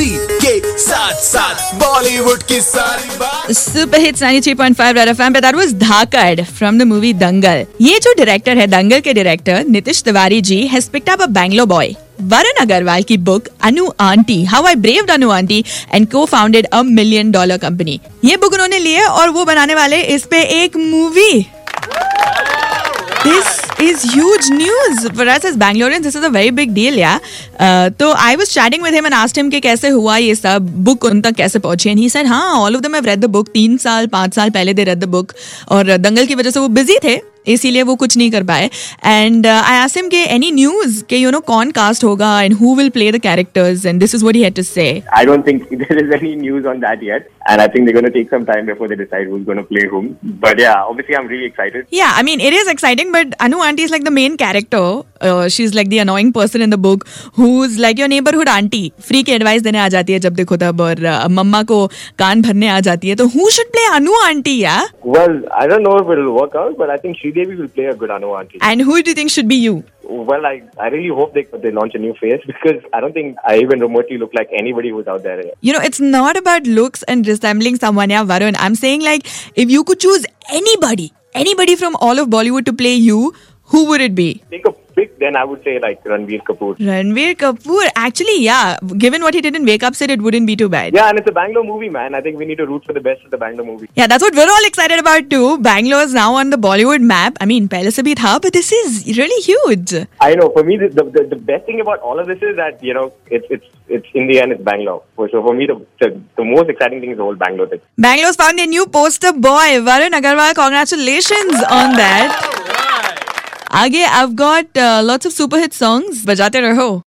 Movie के साथ साथ बॉलीवुड की सारी बात। सुपर हिट्स 93.5 रेड एफएम पे that was Dhaakad from the movie Dangal. ये जो डायरेक्टर है, दंगल के director Nitish Tiwari ji has picked up a Bangalore boy Varun Agarwal की book Anu aunty, how I braved Anu aunty and co-founded a $1 million कंपनी। ये बुक उन्होंने ली है और वो बनाने वाले इस पे एक movie. This is huge news for us as Bangaloreans. This is a very big deal, yeah. तो I was chatting with him and asked him कि कैसे हुआ ये सब, book उन तक कैसे पहुंची, and he said हाँ, all of them have read the book. 3 साल 5 साल पहले they read the book और दंगल की वजह से वो busy थे, इसीलिए वो कुछ नहीं कर पाए. And I asked him कि any news कि you know कौन cast होगा and who will play the characters, and this is what he had to say. I don't think there is any news on that yet, and I think they're going to take some time before they decide who's going to play whom. But yeah, obviously I'm really excited. Yeah, I mean it is exciting, but Anu auntie is like the main character. She's like the annoying person in the book who's like your neighborhood auntie. Free की advice देने आ जाती है जब देखो तब, और मम्मा को कान भरने आ जाती है. तो who should play Anu auntie, yeah? Well, I don't know if it'll work out, but I think Sridevi will play a good Anu auntie. And who do you think should be you? Well, I really hope they launch a new face, because I don't think I even remotely look like anybody who's out there. You know, it's not about looks and resembling someone, yeah, Varun. I'm saying like if you could choose anybody from all of Bollywood to play you, who would it be? Take a pick, then I would say like Ranbir Kapoor. Ranbir Kapoor. Actually, yeah. Given what he did in Wake Up Sid, it wouldn't be too bad. Yeah, and it's a Bangalore movie, man. I think we need to root for the best of the Bangalore movie. Yeah, that's what we're all excited about too. Bangalore is now on the Bollywood map. I mean, pehle se bhi tha, but this is really huge. I know. For me, the best thing about all of this is that, you know, it's in the end, it's Bangalore. So for me, the most exciting thing is the whole Bangalore thing. Bangalore's found a new poster boy, Varun Agarwal. Congratulations on that. आगे I've got lots of super hit songs. बजाते रहो.